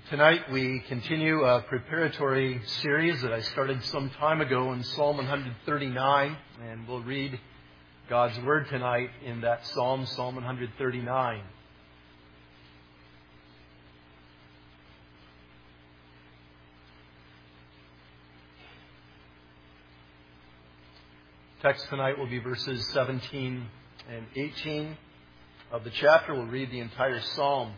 Tonight we continue a preparatory series that I started some time ago in Psalm 139, and we'll read God's Word tonight in that Psalm, Psalm 139. Text tonight will be verses 17 and 18 of the chapter. We'll read the entire Psalm.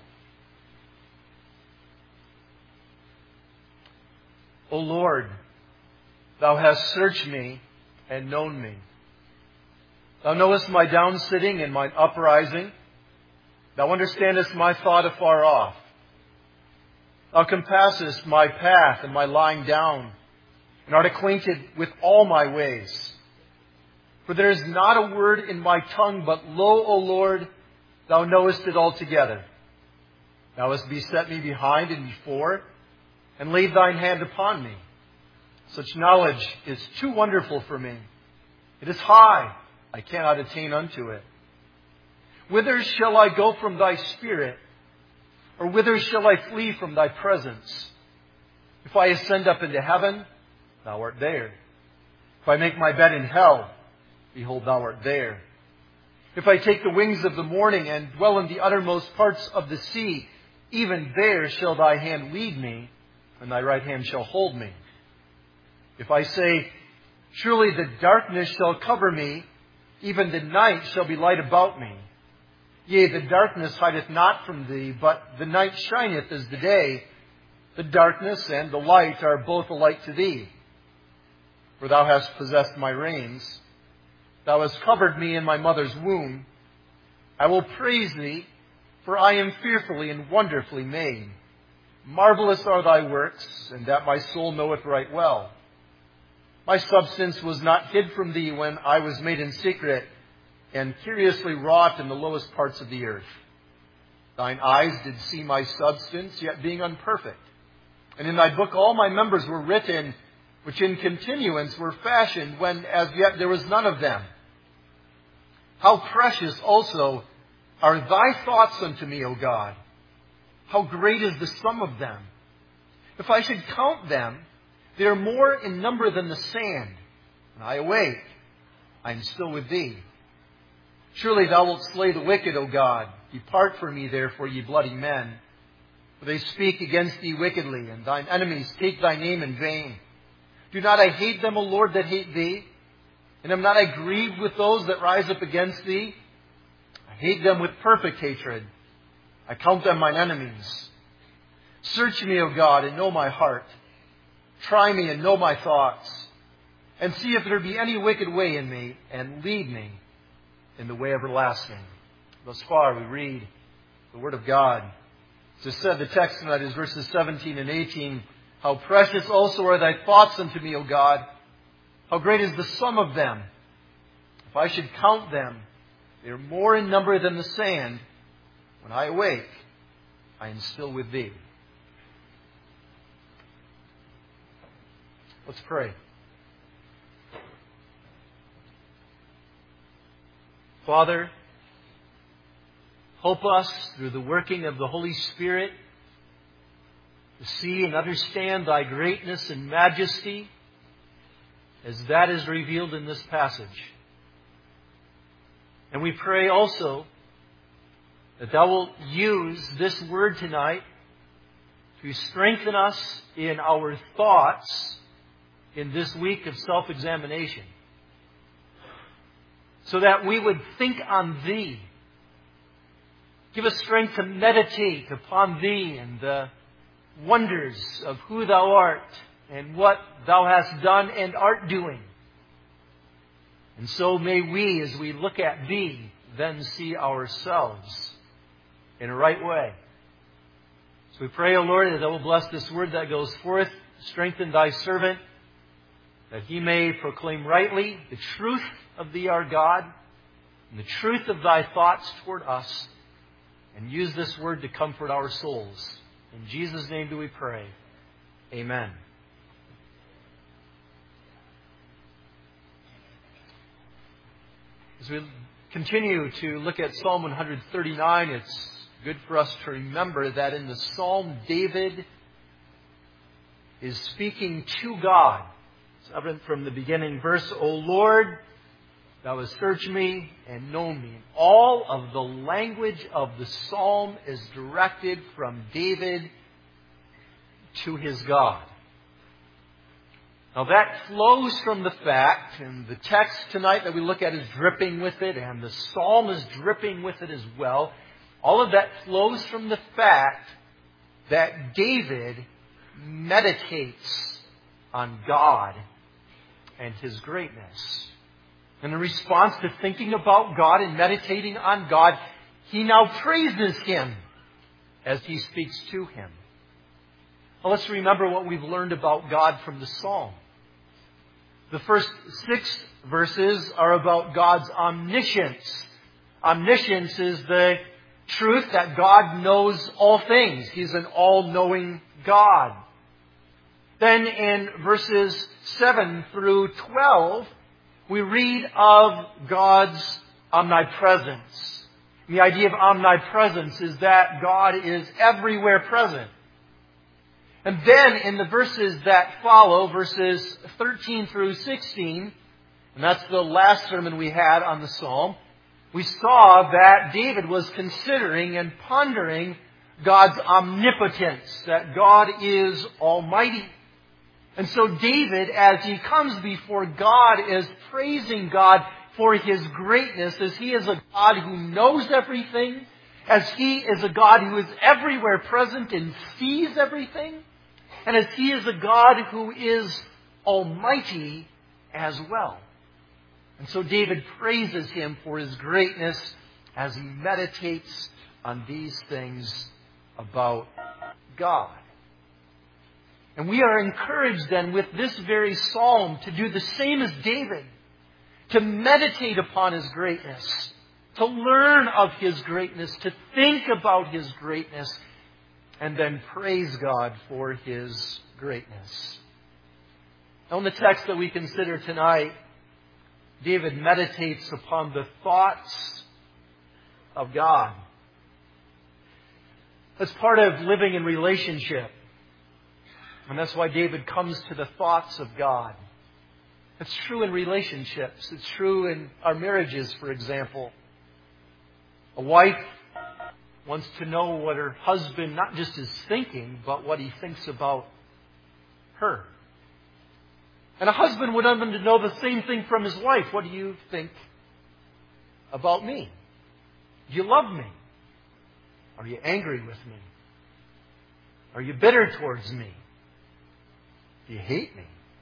O Lord, Thou hast searched me and known me. Thou knowest my downsitting and mine uprising. Thou understandest my thought afar off. Thou compassest my path and my lying down, and art acquainted with all my ways. For there is not a word in my tongue, but lo, O Lord, Thou knowest it altogether. Thou hast beset me behind and before, and laid Thine hand upon me. Such knowledge is too wonderful for me. It is high, I cannot attain unto it. Whither shall I go from Thy Spirit? Or whither shall I flee from Thy presence? If I ascend up into heaven, Thou art there. If I make my bed in hell, behold, Thou art there. If I take the wings of the morning and dwell in the uttermost parts of the sea, even there shall Thy hand lead me, and Thy right hand shall hold me. If I say, surely the darkness shall cover me, even the night shall be light about me. Yea, the darkness hideth not from Thee, but the night shineth as the day. The darkness and the light are both alike to Thee. For Thou hast possessed my reins. Thou hast covered me in my mother's womb. I will praise Thee, for I am fearfully and wonderfully made. Marvelous are Thy works, and that my soul knoweth right well. My substance was not hid from Thee when I was made in secret, and curiously wrought in the lowest parts of the earth. Thine eyes did see my substance, yet being unperfect. And in Thy book all my members were written, which in continuance were fashioned, when as yet there was none of them. How precious also are Thy thoughts unto me, O God! How great is the sum of them! If I should count them, they are more in number than the sand. When I awake, I am still with Thee. Surely Thou wilt slay the wicked, O God. Depart from me, therefore, ye bloody men. For they speak against Thee wickedly, and Thine enemies take Thy name in vain. Do not I hate them, O Lord, that hate Thee? And am not I grieved with those that rise up against Thee? I hate them with perfect hatred. I count them mine enemies. Search me, O God, and know my heart. Try me and know my thoughts. And see if there be any wicked way in me, and lead me in the way everlasting. Thus far we read the Word of God. As I said, the text tonight is verses 17 and 18. How precious also are Thy thoughts unto me, O God! How great is the sum of them! If I should count them, they are more in number than the sand. When I awake, I am still with Thee. Let's pray. Father, help us through the working of the Holy Spirit to see and understand Thy greatness and majesty as that is revealed in this passage. And we pray also that Thou wilt use this word tonight to strengthen us in our thoughts in this week of self-examination, so that we would think on Thee. Give us strength to meditate upon Thee and the wonders of who Thou art and what Thou hast done and art doing. And so may we, as we look at Thee, then see ourselves in a right way. So we pray, O Lord, that Thou will bless this word that goes forth. Strengthen Thy servant, that he may proclaim rightly the truth of Thee, our God, and the truth of Thy thoughts toward us, and use this word to comfort our souls. In Jesus' name do we pray. Amen. As we continue to look at Psalm 139, it's good for us to remember that in the Psalm, David is speaking to God. It's evident from the beginning verse, O Lord, Thou hast searched me and known me. All of the language of the Psalm is directed from David to his God. Now that flows from the fact, and the text tonight that we look at is dripping with it, and the Psalm is dripping with it as well. All of that flows from the fact that David meditates on God and His greatness. And in response to thinking about God and meditating on God, he now praises Him as he speaks to Him. Well, let's remember what we've learned about God from the Psalm. The first 6 verses are about God's omniscience. Omniscience is the truth that God knows all things. He's an all-knowing God. Then in verses 7 through 12, we read of God's omnipresence. The idea of omnipresence is that God is everywhere present. And then in the verses that follow, verses 13 through 16, and that's the last sermon we had on the Psalm, we saw that David was considering and pondering God's omnipotence, that God is almighty. And so David, as he comes before God, is praising God for His greatness, as He is a God who knows everything, as He is a God who is everywhere present and sees everything, and as He is a God who is almighty as well. And so David praises Him for His greatness as he meditates on these things about God. And we are encouraged then with this very psalm to do the same as David, to meditate upon His greatness, to learn of His greatness, to think about His greatness, and then praise God for His greatness. Now in the text that we consider tonight, David meditates upon the thoughts of God. That's part of living in relationship. And that's why David comes to the thoughts of God. It's true in relationships. It's true in our marriages, for example. A wife wants to know what her husband not just is thinking, but what he thinks about her. And a husband would want to know the same thing from his wife. What do you think about me? Do you love me? Are you angry with me? Are you bitter towards me? Do you hate me?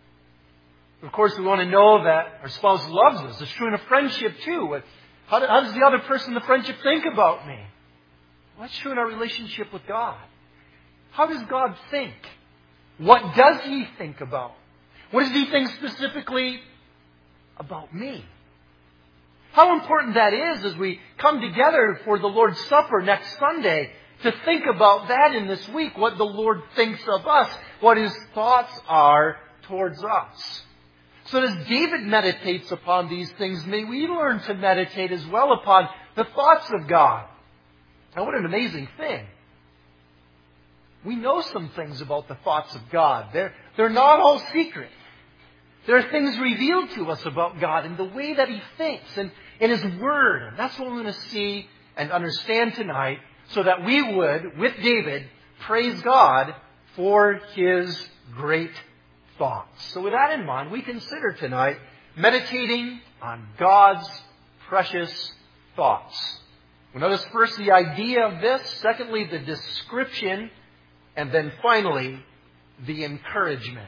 Of course, we want to know that our spouse loves us. It's true in a friendship too. How does the other person in the friendship think about me? Well, that's true in our relationship with God. How does God think? What does He think about? What does He think specifically about me? How important that is as we come together for the Lord's Supper next Sunday to think about that in this week, what the Lord thinks of us, what His thoughts are towards us. So as David meditates upon these things, may we learn to meditate as well upon the thoughts of God. Now what an amazing thing. We know some things about the thoughts of God. They're not all secret. There are things revealed to us about God and the way that He thinks and in His Word. And that's what we're going to see and understand tonight so that we would, with David, praise God for His great thoughts. So with that in mind, we consider tonight meditating on God's precious thoughts. We'll notice first the idea of this, secondly the description, and then finally the encouragement.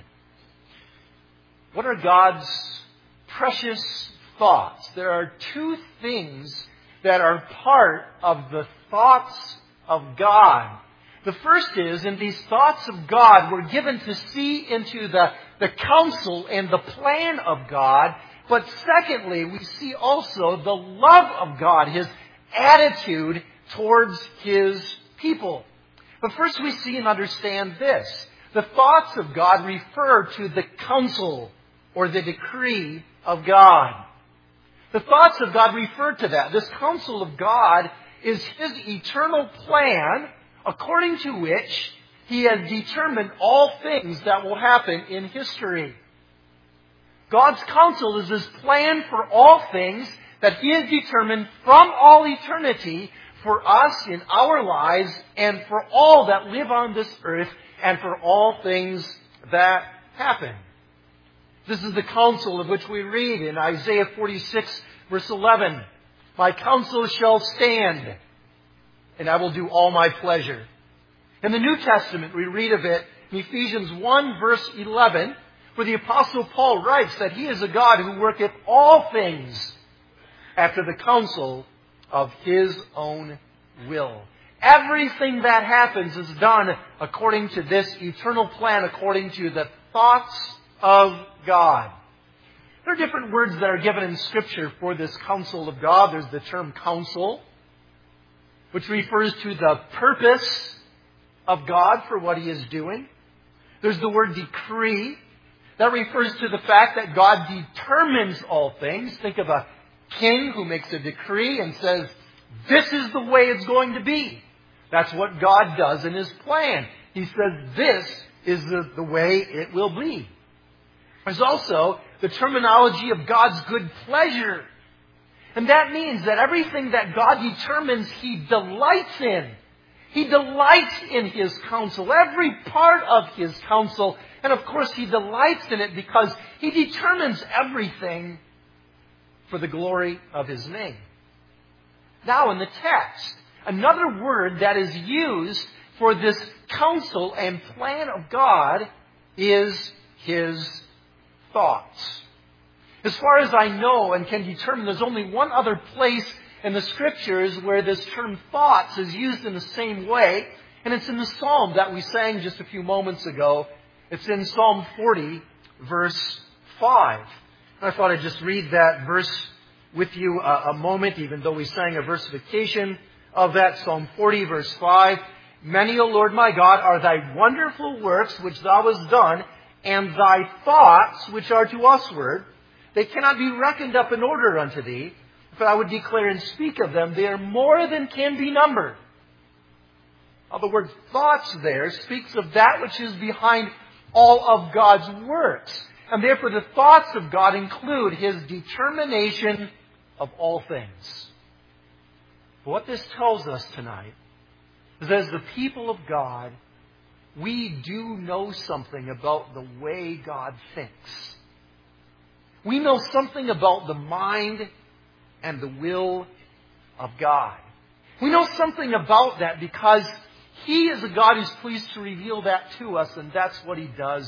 What are God's precious thoughts? There are two things that are part of the thoughts of God. The first is, in these thoughts of God, we're given to see into the counsel and the plan of God. But secondly, we see also the love of God, His attitude towards His people. But first we see and understand this. The thoughts of God refer to the counsel or the decree of God. The thoughts of God refer to that. This counsel of God is His eternal plan according to which He has determined all things that will happen in history. God's counsel is His plan for all things that He has determined from all eternity for us in our lives and for all that live on this earth and for all things that happen. This is the counsel of which we read in Isaiah 46, verse 11. My counsel shall stand, and I will do all my pleasure. In the New Testament, we read of it in Ephesians 1, verse 11, where the Apostle Paul writes that He is a God who worketh all things after the counsel of His own will. Everything that happens is done according to this eternal plan, according to the thoughts of God. There are different words that are given in Scripture for this counsel of God. There's the term counsel, which refers to the purpose of God for what He is doing. There's the word decree. That refers to the fact that God determines all things. Think of a king who makes a decree and says, this is the way it's going to be. That's what God does in His plan. He says, this is the way it will be. There's also the terminology of God's good pleasure. And that means that everything that God determines, He delights in. He delights in His counsel, every part of His counsel. And of course, He delights in it because He determines everything for the glory of His name. Now in the text, another word that is used for this counsel and plan of God is His thoughts. As far as I know and can determine, there's only one other place in the Scriptures where this term thoughts is used in the same way, and it's in the Psalm that we sang just a few moments ago. It's in Psalm 40, verse 5. And I thought I'd just read that verse with you a moment, even though we sang a versification of that. Psalm 40, verse 5. Many, O Lord my God, are Thy wonderful works which Thou hast done, and Thy thoughts which are to usward. They cannot be reckoned up in order unto Thee. If I would declare and speak of them, they are more than can be numbered. Now, the word thoughts there speaks of that which is behind all of God's works. And therefore the thoughts of God include His determination of all things. What this tells us tonight is that as the people of God, we do know something about the way God thinks. We know something about the mind and the will of God. We know something about that because He is a God who's pleased to reveal that to us, and that's what He does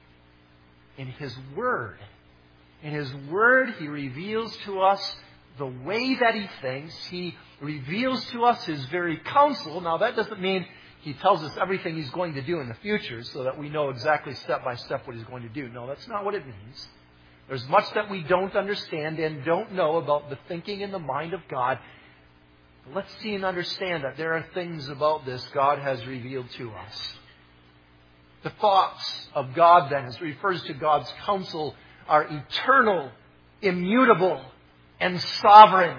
in His Word. In His Word, He reveals to us the way that He thinks. He reveals to us His very counsel. Now, that doesn't mean He tells us everything He's going to do in the future so that we know exactly step by step what He's going to do. No, that's not what it means. There's much that we don't understand and don't know about the thinking and the mind of God. But let's see and understand that there are things about this God has revealed to us. The thoughts of God, then, as it refers to God's counsel, are eternal, immutable, and sovereign.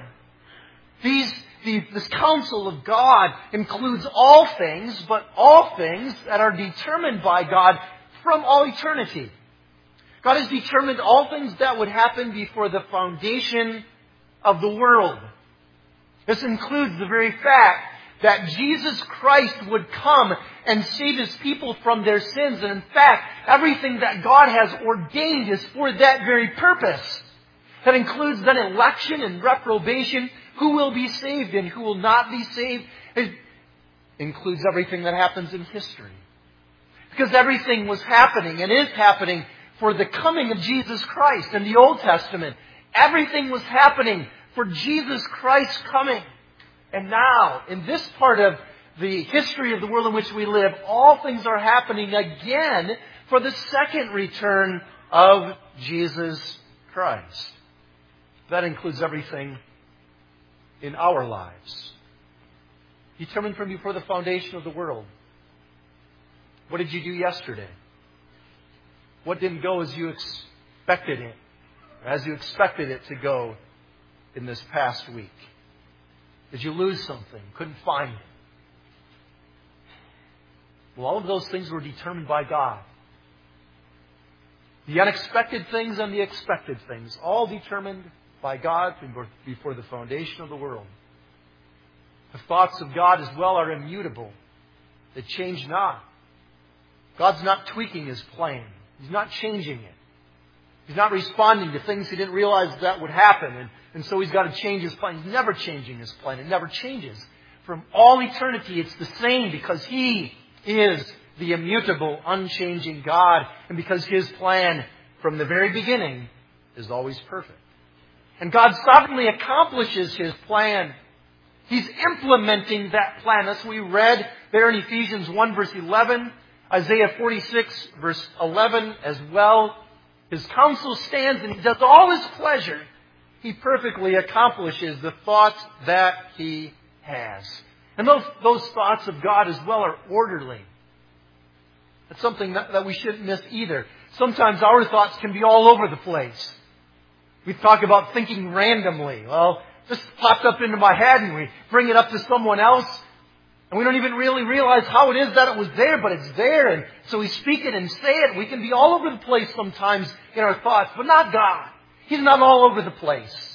This counsel of God includes all things, but all things that are determined by God from all eternity. God has determined all things that would happen before the foundation of the world. This includes the very fact that Jesus Christ would come and save His people from their sins. And in fact, everything that God has ordained is for that very purpose. That includes then election and reprobation, who will be saved and who will not be saved. It includes everything that happens in history. Because everything was happening and is happening for the coming of Jesus Christ in the Old Testament. Everything was happening for Jesus Christ's coming. And now, in this part of the history of the world in which we live, all things are happening again for the second return of Jesus Christ. That includes everything in our lives. Determined from before the foundation of the world. What did you do yesterday? What didn't go as you expected it, or as you expected it to go in this past week? Did you lose something? Couldn't find it? Well, all of those things were determined by God. The unexpected things and the expected things, all determined by God before the foundation of the world. The thoughts of God as well are immutable. They change not. God's not tweaking His plan. He's not changing it. He's not responding to things He didn't realize that would happen. And so He's got to change His plan. He's never changing His plan. It never changes. From all eternity, it's the same because He is the immutable, unchanging God. And because His plan from the very beginning is always perfect. And God sovereignly accomplishes His plan. He's implementing that plan. That's what we read there in Ephesians 1 verse 11. Isaiah 46 verse 11 as well. His counsel stands and He does all His pleasure. He perfectly accomplishes the thoughts that He has. And those thoughts of God as well are orderly. That's something that we shouldn't miss either. Sometimes our thoughts can be all over the place. We talk about thinking randomly. Well, this popped up into my head and we bring it up to someone else. And we don't even really realize how it is that it was there, but it's there. And so we speak it and say it. We can be all over the place sometimes in our thoughts, but not God. He's not all over the place.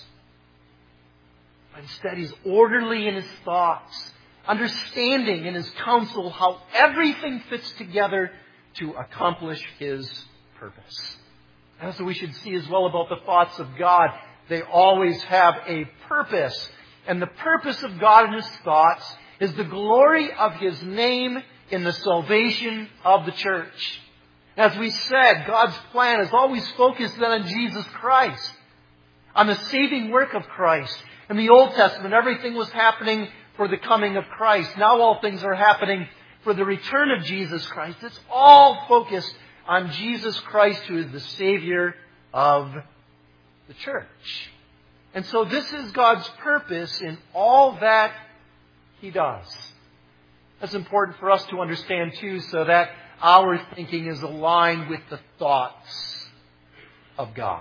Instead, He's orderly in His thoughts, understanding in His counsel how everything fits together to accomplish His purpose. And that's what we should see as well about the thoughts of God. They always have a purpose. And the purpose of God and His thoughts is the glory of His name in the salvation of the church. As we said, God's plan is always focused on Jesus Christ, on the saving work of Christ. In the Old Testament, everything was happening for the coming of Christ. Now all things are happening for the return of Jesus Christ. It's all focused on Jesus Christ, who is the Savior of the church. And so this is God's purpose in all that He does. That's important for us to understand too, so that our thinking is aligned with the thoughts of God.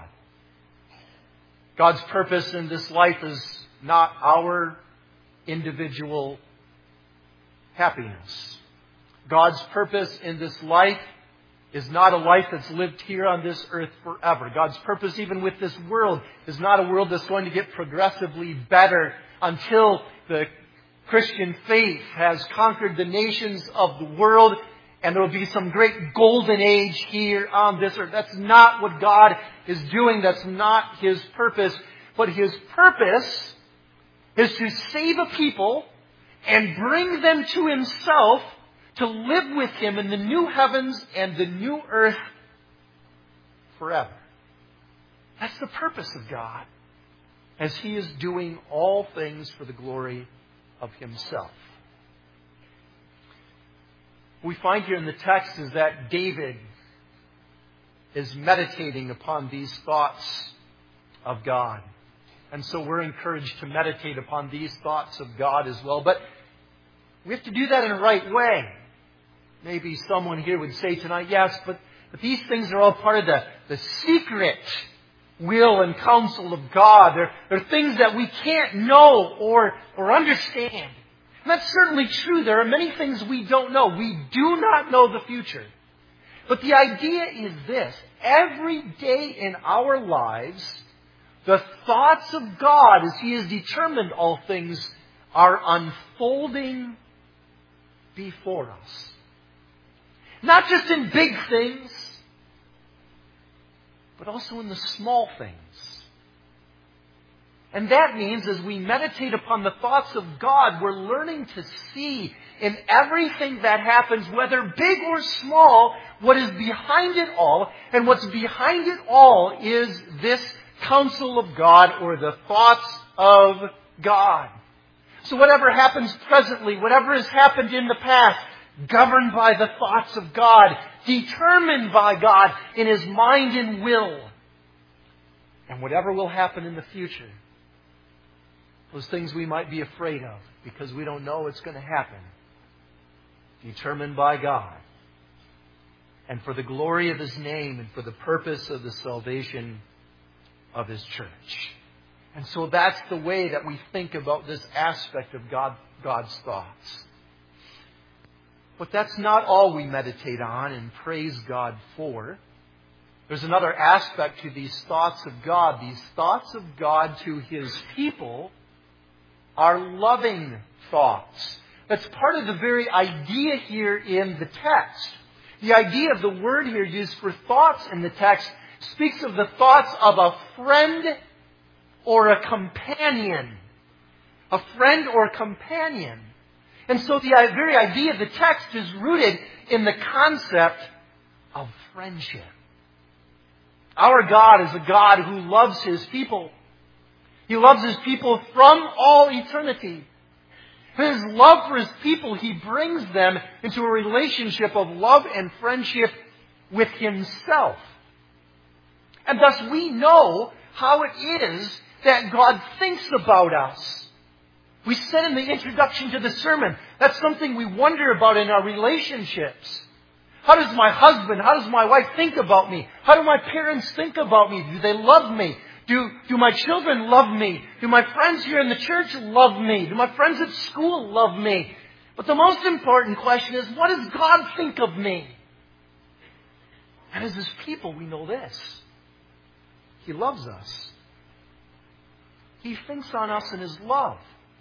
God's purpose in this life is not our individual happiness. God's purpose in this life is not a life that's lived here on this earth forever. God's purpose even with this world is not a world that's going to get progressively better until the Christian faith has conquered the nations of the world and there will be some great golden age here on this earth. That's not what God is doing. That's not His purpose. But His purpose is to save a people and bring them to Himself to live with Him in the new heavens and the new earth forever. That's the purpose of God, as He is doing all things for the glory of Himself. What we find here in the text is that David is meditating upon these thoughts of God. And so we're encouraged to meditate upon these thoughts of God as well. But we have to do that in a right way. Maybe someone here would say tonight, yes, but these things are all part of the secret will and counsel of God. They're things that we can't know or understand. And that's certainly true. There are many things we don't know. We do not know the future. But the idea is this. Every day in our lives, the thoughts of God, as He has determined all things, are unfolding before us. Not just in big things, but also in the small things. And that means as we meditate upon the thoughts of God, we're learning to see in everything that happens, whether big or small, what is behind it all. And what's behind it all is this counsel of God, or the thoughts of God. So whatever happens presently, whatever has happened in the past, governed by the thoughts of God, determined by God in His mind and will. And whatever will happen in the future, those things we might be afraid of because we don't know what's going to happen, determined by God. And for the glory of His name and for the purpose of the salvation of His church. And so that's the way that we think about this aspect of God's thoughts. But that's not all we meditate on and praise God for. There's another aspect to these thoughts of God. These thoughts of God to His people are loving thoughts. That's part of the very idea here in the text. The idea of the word here used for thoughts in the text speaks of the thoughts of a friend or a companion. A friend or companion. And so the very idea of the text is rooted in the concept of friendship. Our God is a God who loves His people. He loves His people from all eternity. His love for His people, He brings them into a relationship of love and friendship with Himself. And thus we know how it is that God thinks about us. We said in the introduction to the sermon, that's something we wonder about in our relationships. How does my husband, how does my wife think about me? How do my parents think about me? Do they love me? Do my children love me? Do my friends here in the church love me? Do my friends at school love me? But the most important question is, what does God think of me? And as His people, we know this. He loves us. He thinks on us in His love.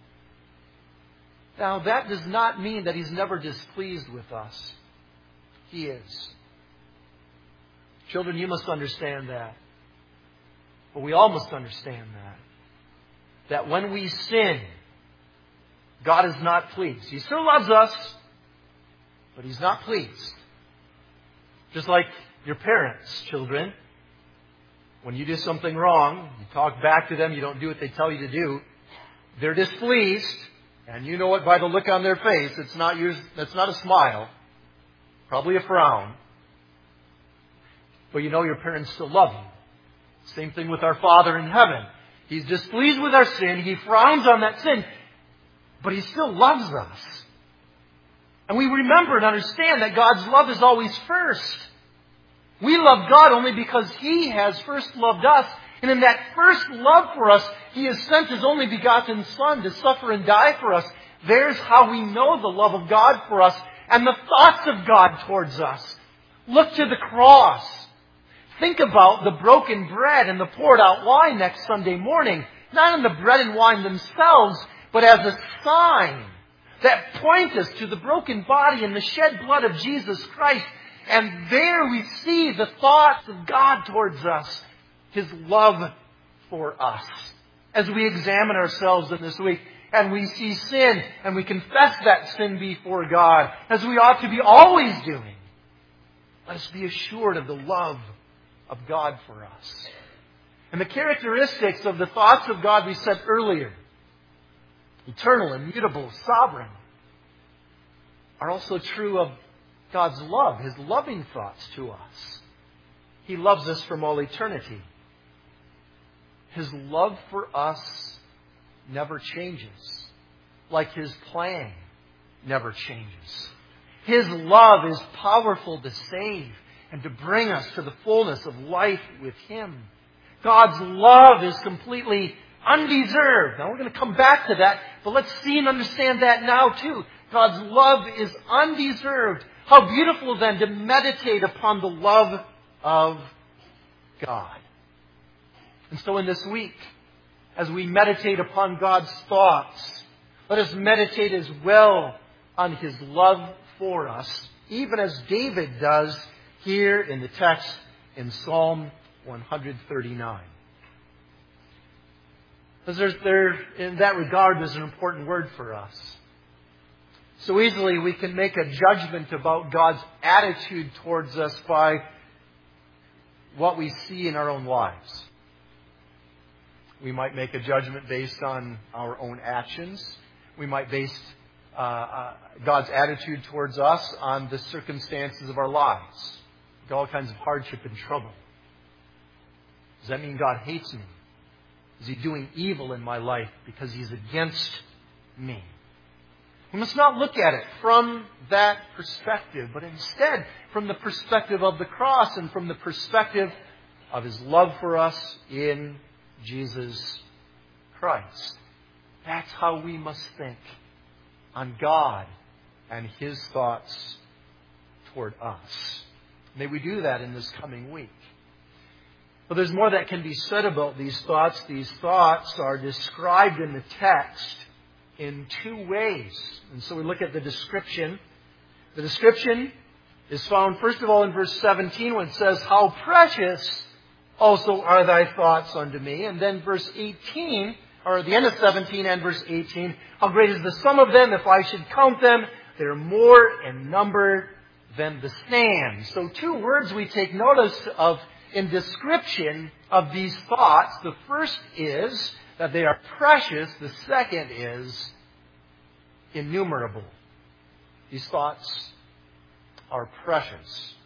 Now, that does not mean that He's never displeased with us. He is. Children, you must understand that. But we all must understand that. That when we sin, God is not pleased. He still loves us, but He's not pleased. Just like your parents, children. When you do something wrong, you talk back to them, you don't do what they tell you to do, they're displeased. And you know it by the look on their face. That's not a smile. Probably a frown. But you know your parents still love you. Same thing with our Father in heaven. He's displeased with our sin. He frowns on that sin. But He still loves us. And we remember and understand that God's love is always first. We love God only because He has first loved us. And in that first love for us, He has sent His only begotten Son to suffer and die for us. There's how we know the love of God for us and the thoughts of God towards us. Look to the cross. Think about the broken bread and the poured out wine next Sunday morning. Not in the bread and wine themselves, but as a sign that point us to the broken body and the shed blood of Jesus Christ. And there we see the thoughts of God towards us. His love for us. As we examine ourselves in this week and we see sin and we confess that sin before God, as we ought to be always doing, let us be assured of the love of God for us. And the characteristics of the thoughts of God we said earlier, eternal, immutable, sovereign, are also true of God's love, His loving thoughts to us. He loves us from all eternity. His love for us never changes, like His plan never changes. His love is powerful to save and to bring us to the fullness of life with Him. God's love is completely undeserved. Now we're going to come back to that, but let's see and understand that now too. God's love is undeserved. How beautiful then to meditate upon the love of God. And so in this week, as we meditate upon God's thoughts, let us meditate as well on His love for us, even as David does here in the text in Psalm 139. Because in that regard, there's an important word for us. So easily we can make a judgment about God's attitude towards us by what we see in our own lives. We might make a judgment based on our own actions. We might base God's attitude towards us on the circumstances of our lives. All kinds of hardship and trouble. Does that mean God hates me? Is He doing evil in my life because He's against me? We must not look at it from that perspective, but instead from the perspective of the cross and from the perspective of His love for us in Jesus Christ. That's how we must think on God and His thoughts toward us. May we do that in this coming week. But there's more that can be said about these thoughts. These thoughts are described in the text in two ways. And so we look at the description. The description is found, first of all, in verse 17 when it says, "How precious also are thy thoughts unto me." And then verse 18, or the end of 17 and verse 18, "How great is the sum of them, if I should count them, they're more in number than the sand." So two words we take notice of in description of these thoughts. The first is that they are precious. The second is innumerable. These thoughts are precious.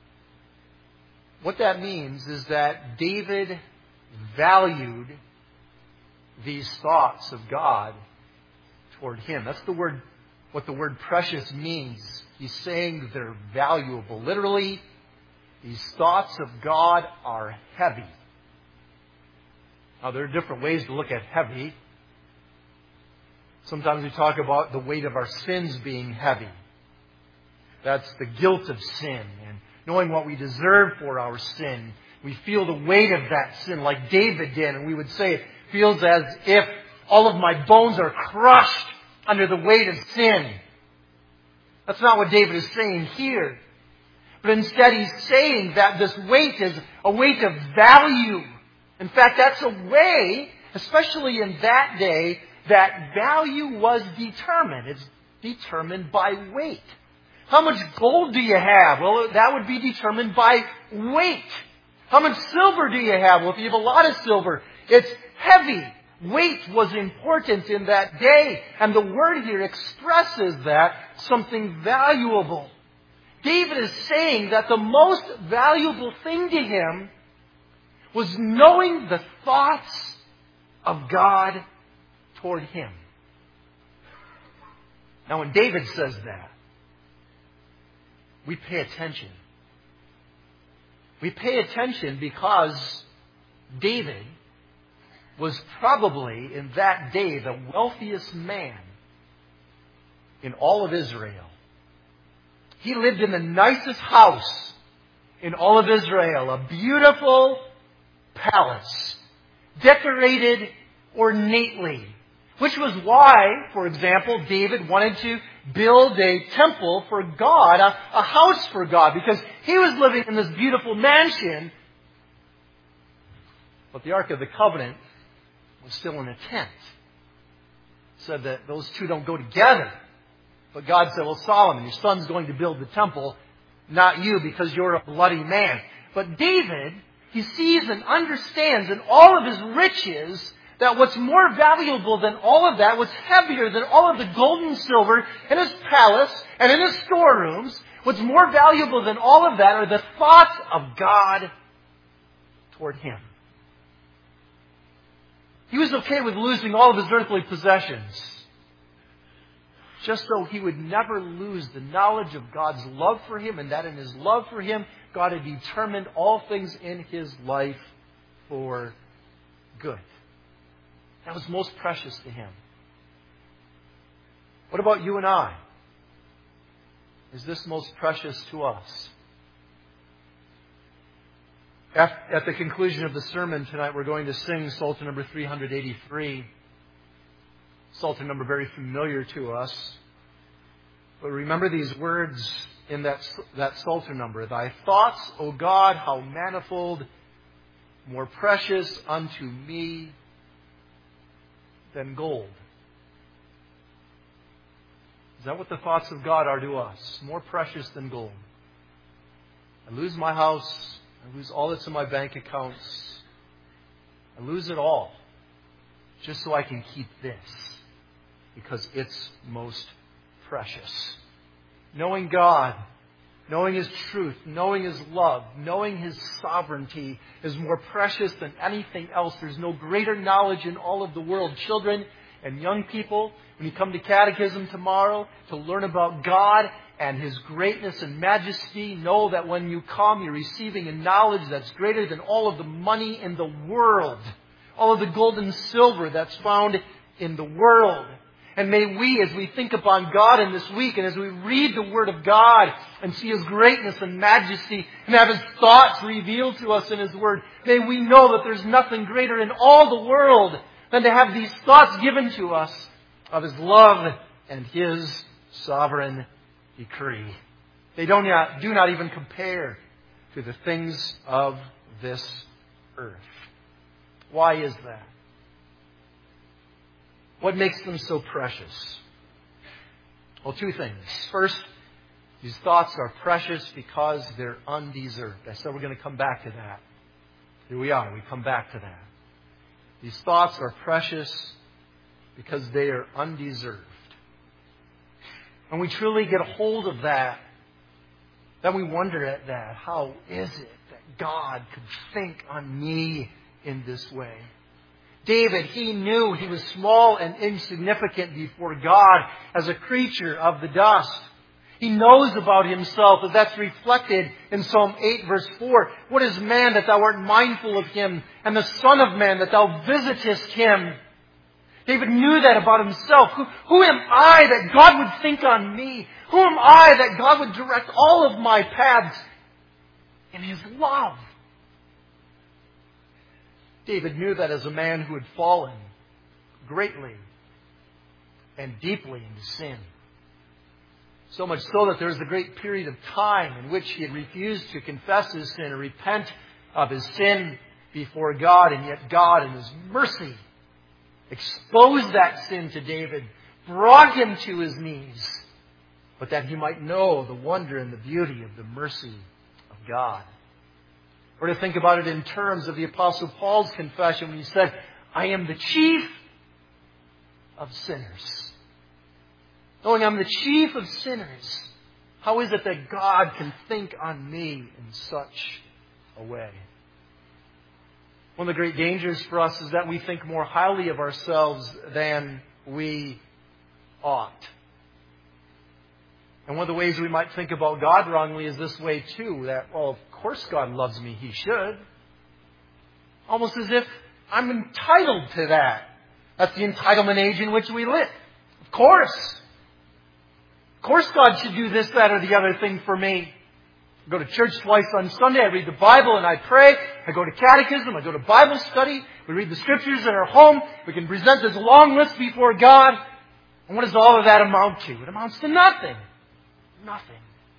What that means is that David valued these thoughts of God toward him. That's what the word precious means. He's saying they're valuable. Literally, these thoughts of God are heavy. Now, there are different ways to look at heavy. Sometimes we talk about the weight of our sins being heavy. That's the guilt of sin and knowing what we deserve for our sin. We feel the weight of that sin like David did, and we would say it feels as if all of my bones are crushed under the weight of sin. That's not what David is saying here. But instead he's saying that this weight is a weight of value. In fact, that's a way, especially in that day, that value was determined. It's determined by weight. How much gold do you have? Well, that would be determined by weight. How much silver do you have? Well, if you have a lot of silver, it's heavy. Weight was important in that day. And the word here expresses that, something valuable. David is saying that the most valuable thing to him was knowing the thoughts of God toward him. Now, when David says that, we pay attention. We pay attention because David was probably, in that day, the wealthiest man in all of Israel. He lived in the nicest house in all of Israel, a beautiful palace, decorated ornately, which was why, for example, David wanted to build a temple for God, a house for God, because he was living in this beautiful mansion, but the Ark of the Covenant was still in a tent. Said that those two don't go together. But God said, well, Solomon, your son's going to build the temple, not you, because you're a bloody man. But David, he sees and understands in all of his riches that what's more valuable than all of that, what's heavier than all of the gold and silver in his palace and in his storerooms, what's more valuable than all of that are the thoughts of God toward him. He was okay with losing all of his earthly possessions, just so he would never lose the knowledge of God's love for him, and that in his love for him, God had determined all things in his life for good. That was most precious to him. What about you and I? Is this most precious to us? At the conclusion of the sermon tonight, we're going to sing Psalter number 383. Psalter number very familiar to us. But remember these words in that Psalter number. Thy thoughts, O God, how manifold, more precious unto me than gold. Is that what the thoughts of God are to us? More precious than gold. I lose my house. I lose all that's in my bank accounts. I lose it all just so I can keep this, because it's most precious. Knowing God, knowing His truth, knowing His love, knowing His sovereignty is more precious than anything else. There's no greater knowledge in all of the world. Children and young people, when you come to catechism tomorrow to learn about God and His greatness and majesty, know that when you come, you're receiving a knowledge that's greater than all of the money in the world. all of the gold and silver that's found in the world. And may we, as we think upon God in this week, and as we read the Word of God and see His greatness and majesty, and have His thoughts revealed to us in His Word, may we know that there's nothing greater in all the world than to have these thoughts given to us of His love and His sovereign decree. They do not even compare to the things of this earth. Why is that? What makes them so precious? Well, two things. First, these thoughts are precious because they're undeserved. I said we're going to come back to that. Here we are. We come back to that. These thoughts are precious because they are undeserved. When we truly get a hold of that, then we wonder at that. How is it that God could think on me in this way? David, he knew he was small and insignificant before God as a creature of the dust. He knows about himself, as that's reflected in Psalm 8, verse 4. What is man that thou art mindful of him, and the Son of man that thou visitest him? David knew that about himself. Who am I that God would think on me? Who am I that God would direct all of my paths in His love? David knew that as a man who had fallen greatly and deeply into sin. So much so that there was a great period of time in which he had refused to confess his sin or repent of his sin before God. And yet God, in His mercy, exposed that sin to David, brought him to his knees, but that he might know the wonder and the beauty of the mercy of God. Or to think about it in terms of the Apostle Paul's confession when he said, I am the chief of sinners. Knowing I'm the chief of sinners, how is it that God can think on me in such a way? One of the great dangers for us is that we think more highly of ourselves than we ought. And one of the ways we might think about God wrongly is this way too, that, well, of course God loves me, He should. Almost as if I'm entitled to that. That's the entitlement age in which we live. Of course. Of course God should do this, that, or the other thing for me. I go to church twice on Sunday. I read the Bible and I pray. I go to catechism. I go to Bible study. We read the Scriptures in our home. We can present this long list before God. And what does all of that amount to? It amounts to nothing. Nothing.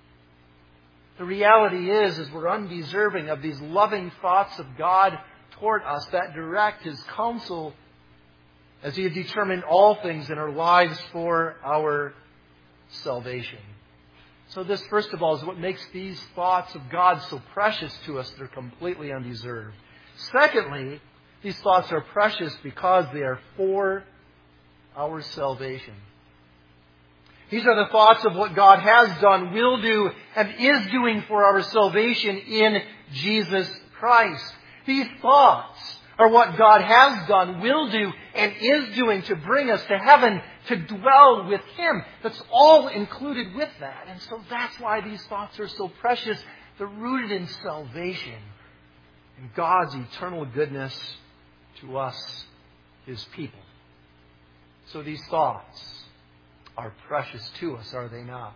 The reality is we're undeserving of these loving thoughts of God toward us that direct His counsel as He had determined all things in our lives for our salvation. So this, first of all, is what makes these thoughts of God so precious to us. They're completely undeserved. Secondly, these thoughts are precious because they are for our salvation. These are the thoughts of what God has done, will do, and is doing for our salvation in Jesus Christ. These thoughts are what God has done, will do, and is doing to bring us to heaven, to dwell with Him. That's all included with that. And so that's why these thoughts are so precious. They're rooted in salvation, in God's eternal goodness to us, His people. So these thoughts are precious to us, are they not?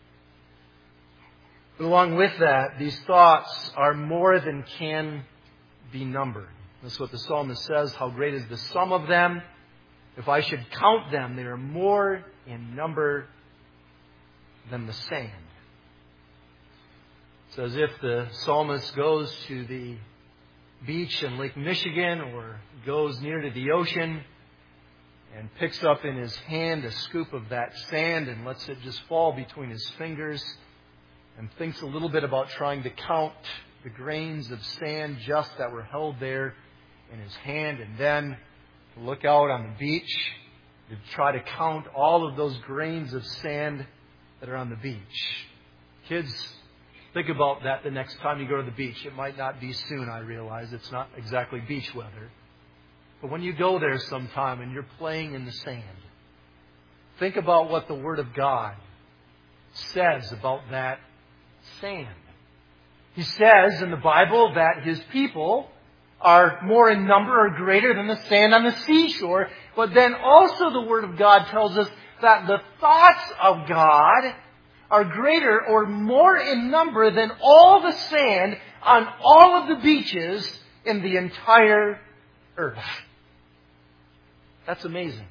But along with that, these thoughts are more than can be numbered. That's what the psalmist says. How great is the sum of them? If I should count them, they are more in number than the sand. It's as if the psalmist goes to the beach in Lake Michigan or goes near to the ocean and picks up in his hand a scoop of that sand and lets it just fall between his fingers and thinks a little bit about trying to count the grains of sand just that were held there in his hand, and then to look out on the beach to try to count all of those grains of sand that are on the beach. Kids, think about that the next time you go to the beach. It might not be soon, I realize. It's not exactly beach weather. But when you go there sometime and you're playing in the sand, think about what the Word of God says about that sand. He says in the Bible that His people are more in number or greater than the sand on the seashore. But then also the Word of God tells us that the thoughts of God are greater or more in number than all the sand on all of the beaches in the entire earth. That's amazing.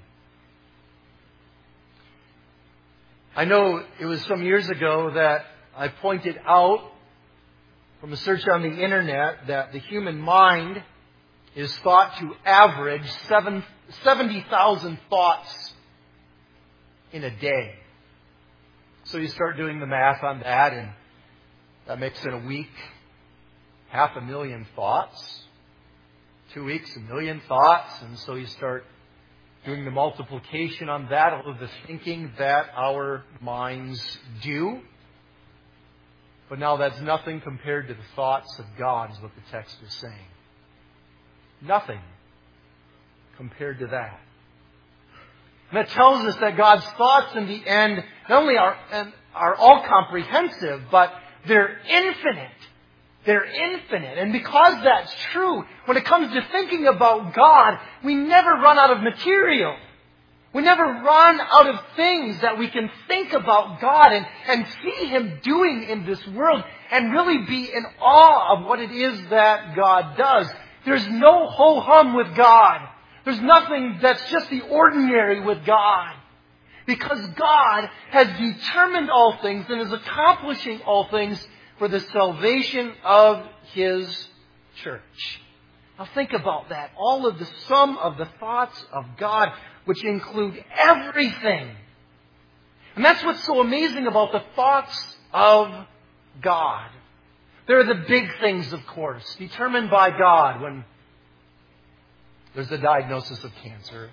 I know it was some years ago that I pointed out from a search on the internet that the human mind is thought to average 70,000 thoughts in a day. So you start doing the math on that, and that makes in a week 500,000 thoughts. 2 weeks, 1,000,000 thoughts. And so you start doing the multiplication on that, all of the thinking that our minds do. But now that's nothing compared to the thoughts of God, is what the text is saying. Nothing compared to that. And that tells us that God's thoughts in the end not only are all comprehensive, but they're infinite. They're infinite. And because that's true, when it comes to thinking about God, we never run out of material. We never run out of things that we can think about God and see Him doing in this world and really be in awe of what it is that God does. There's no ho-hum with God. There's nothing that's just the ordinary with God. Because God has determined all things and is accomplishing all things for the salvation of His church. Now think about that. All of the sum of the thoughts of God, which include everything. And that's what's so amazing about the thoughts of God. There are the big things, of course, determined by God when there's the diagnosis of cancer.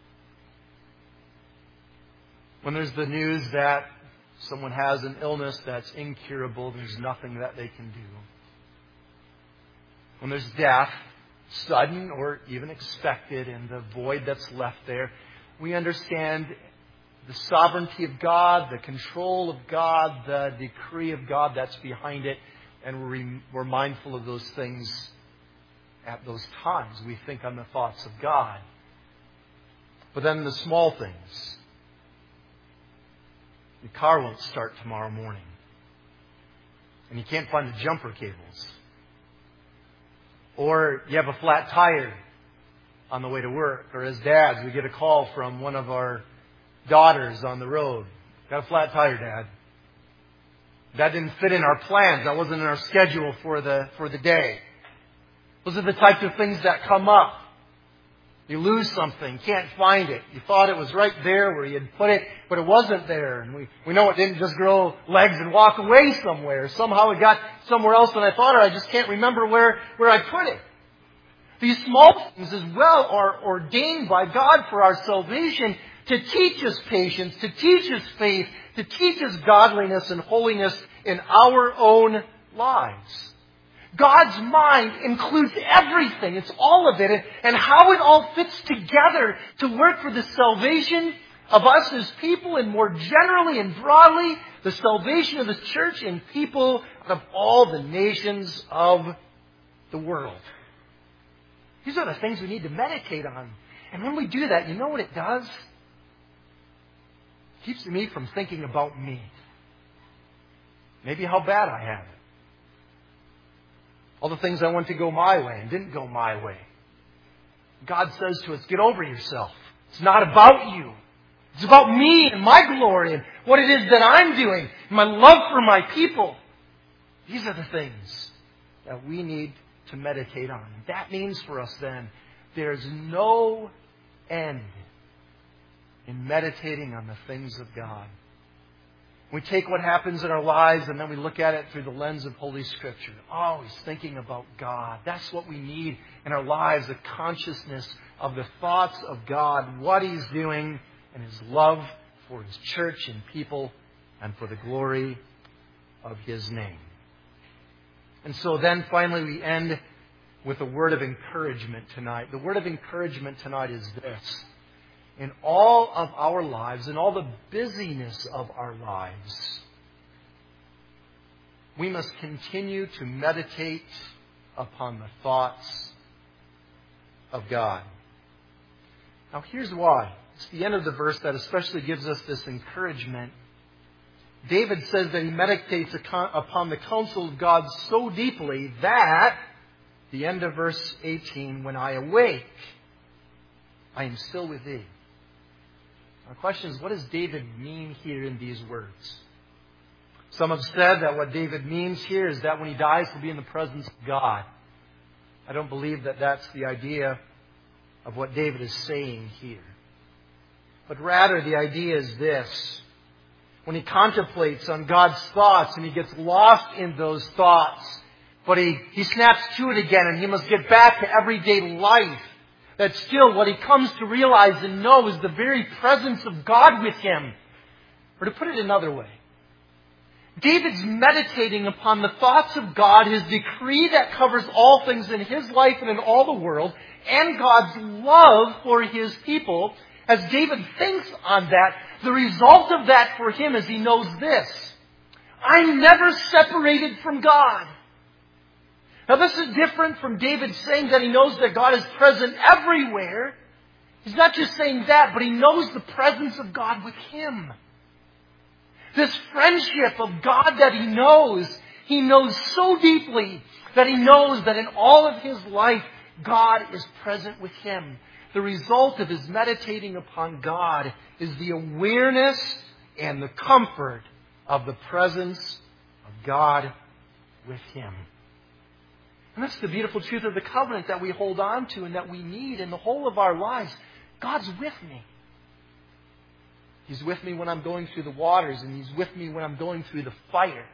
When there's the news that someone has an illness that's incurable, there's nothing that they can do. When there's death, sudden or even expected, and the void that's left there, we understand the sovereignty of God, the control of God, the decree of God that's behind it, and we're mindful of those things at those times. We think on the thoughts of God. But then the small things. Your car won't start tomorrow morning. And you can't find the jumper cables. Or you have a flat tire on the way to work. Or as dads, we get a call from one of our daughters on the road. Got a flat tire, Dad. That didn't fit in our plans. That wasn't in our schedule for the day. Those are the types of things that come up. You lose something, can't find it. You thought it was right there where you had put it, but it wasn't there. And we know it didn't just grow legs and walk away somewhere. Somehow it got somewhere else than I thought, or I just can't remember where I put it. These small things as well are ordained by God for our salvation to teach us patience, to teach us faith, to teach us godliness and holiness in our own lives. God's mind includes everything. It's all of it. And how it all fits together to work for the salvation of us as people, and more generally and broadly, the salvation of the church and people of all the nations of the world. These are the things we need to meditate on. And when we do that, you know what it does? It keeps me from thinking about me. Maybe how bad I have it. All the things I want to go my way and didn't go my way. God says to us, get over yourself. It's not about you. It's about me and my glory and what it is that I'm doing, and my love for my people. These are the things that we need to meditate on. That means for us then, there's no end in meditating on the things of God. We take what happens in our lives and then we look at it through the lens of Holy Scripture. Always thinking about God. That's what we need in our lives, a consciousness of the thoughts of God, what He's doing, and His love for His church and people, and for the glory of His name. And so then finally we end with a word of encouragement tonight. The word of encouragement tonight is this. In all of our lives, in all the busyness of our lives, we must continue to meditate upon the thoughts of God. Now here's why. It's the end of the verse that especially gives us this encouragement. David says that he meditates upon the counsel of God so deeply that, the end of verse 18, when I awake, I am still with thee. Our question is, what does David mean here in these words? Some have said that what David means here is that when he dies, he'll be in the presence of God. I don't believe that that's the idea of what David is saying here. But rather, the idea is this. When he contemplates on God's thoughts and he gets lost in those thoughts, but he snaps to it again and he must get back to everyday life, that still what he comes to realize and know is the very presence of God with him. Or to put it another way, David's meditating upon the thoughts of God, His decree that covers all things in his life and in all the world, and God's love for His people. As David thinks on that, the result of that for him is he knows this: I'm never separated from God. Now this is different from David saying that he knows that God is present everywhere. He's not just saying that, but he knows the presence of God with him. This friendship of God that he knows so deeply that he knows that in all of his life, God is present with him. The result of his meditating upon God is the awareness and the comfort of the presence of God with him. And that's the beautiful truth of the covenant that we hold on to and that we need in the whole of our lives. God's with me. He's with me when I'm going through the waters, and He's with me when I'm going through the fire.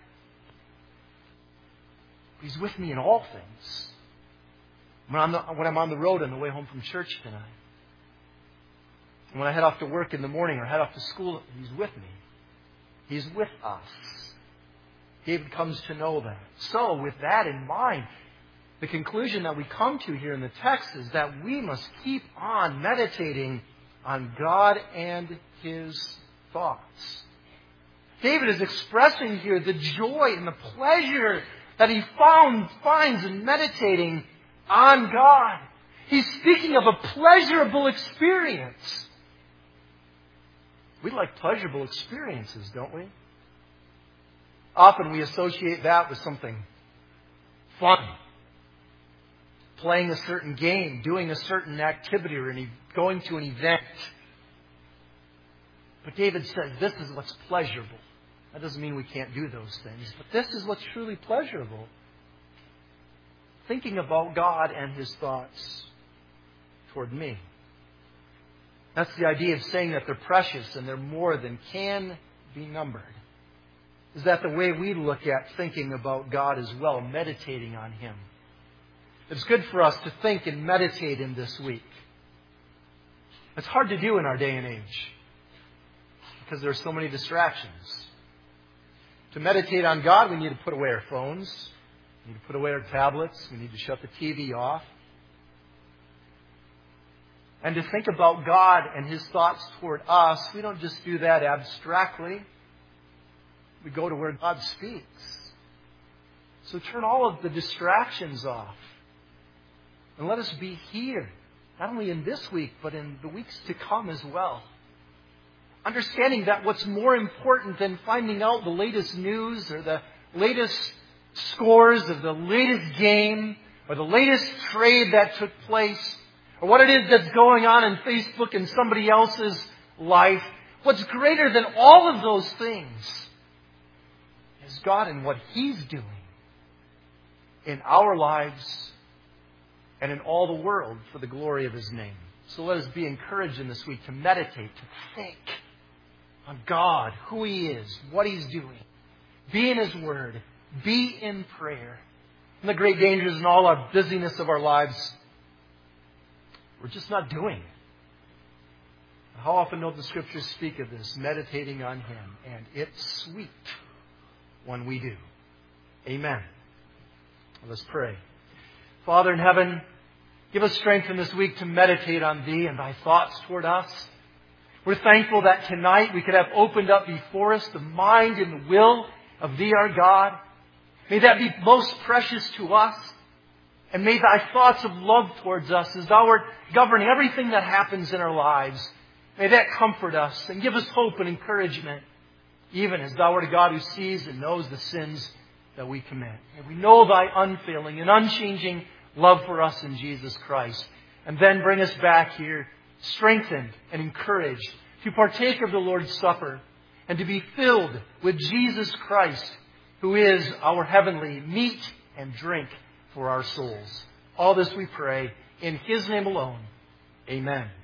He's with me in all things. When I'm on the road on the way home from church tonight. And when I head off to work in the morning or head off to school, He's with me. He's with us. David comes to know that. So, with that in mind, the conclusion that we come to here in the text is that we must keep on meditating on God and His thoughts. David is expressing here the joy and the pleasure that he finds in meditating on God. He's speaking of a pleasurable experience. We like pleasurable experiences, don't we? Often we associate that with something fun. Playing a certain game, doing a certain activity, or going to an event. But David says this is what's pleasurable. That doesn't mean we can't do those things, but this is what's truly pleasurable. Thinking about God and His thoughts toward me. That's the idea of saying that they're precious and they're more than can be numbered. Is that the way we look at thinking about God as well, meditating on Him? It's good for us to think and meditate in this week. It's hard to do in our day and age because there are so many distractions. To meditate on God, we need to put away our phones. We need to put away our tablets. We need to shut the TV off. And to think about God and His thoughts toward us, we don't just do that abstractly. We go to where God speaks. So turn all of the distractions off. And let us be here, not only in this week, but in the weeks to come as well. Understanding that what's more important than finding out the latest news or the latest scores of the latest game or the latest trade that took place or what it is that's going on in Facebook and somebody else's life, what's greater than all of those things is God and what He's doing in our lives and in all the world for the glory of His name. So let us be encouraged in this week to meditate, to think on God, who He is, what He's doing. Be in His Word. Be in prayer. And the great dangers in all our busyness of our lives, we're just not doing. How often don't the Scriptures speak of this, meditating on Him? And it's sweet when we do. Amen. Let's pray. Father in heaven, give us strength in this week to meditate on Thee and Thy thoughts toward us. We're thankful that tonight we could have opened up before us the mind and the will of Thee, our God. May that be most precious to us. And may Thy thoughts of love towards us, as Thou art governing everything that happens in our lives, may that comfort us and give us hope and encouragement, even as Thou art a God who sees and knows the sins that we commit. May we know Thy unfailing and unchanging love for us in Jesus Christ. And then bring us back here, strengthened and encouraged, to partake of the Lord's Supper and to be filled with Jesus Christ, who is our heavenly meat and drink for our souls. All this we pray in His name alone. Amen.